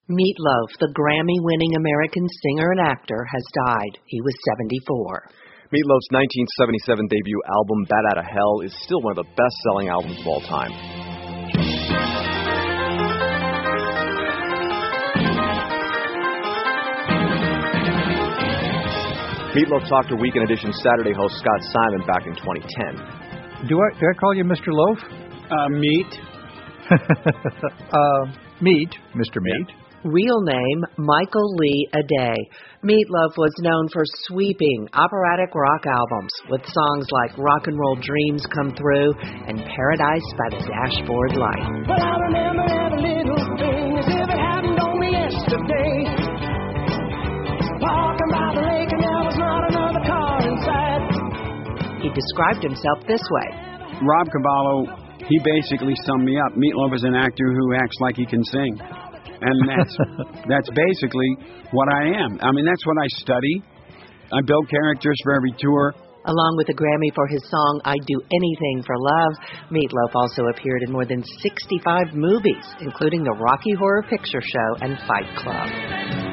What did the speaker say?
Meatloaf, the Grammy-winning American singer and actor, has died. He was 74. Meatloaf's 1977 debut album, Bat Outta Hell, is still one of the best-selling albums of all time. Meatloaf talked to Weekend Edition Saturday host Scott Simon back in 2010. Do I call you Mr. Loaf? Meat. Meat, Mr. Meat. Real name, Michael Lee Aday. Meatloaf was known for sweeping operatic rock albums with songs like Rock and Roll Dreams Come Through and Paradise by the Dashboard Light. Well, I remember every little thing as if it happened only yesterday. Parking by the lake and there was not another car inside. He described himself this way. Rob Cavallo, he basically summed me up. Meatloaf is an actor who acts like he can sing. And that's basically what I am. I mean, that's what I study. I build characters for every tour. Along with a Grammy for his song, I'd Do Anything for Love, Meatloaf also appeared in more than 65 movies, including the Rocky Horror Picture Show and Fight Club.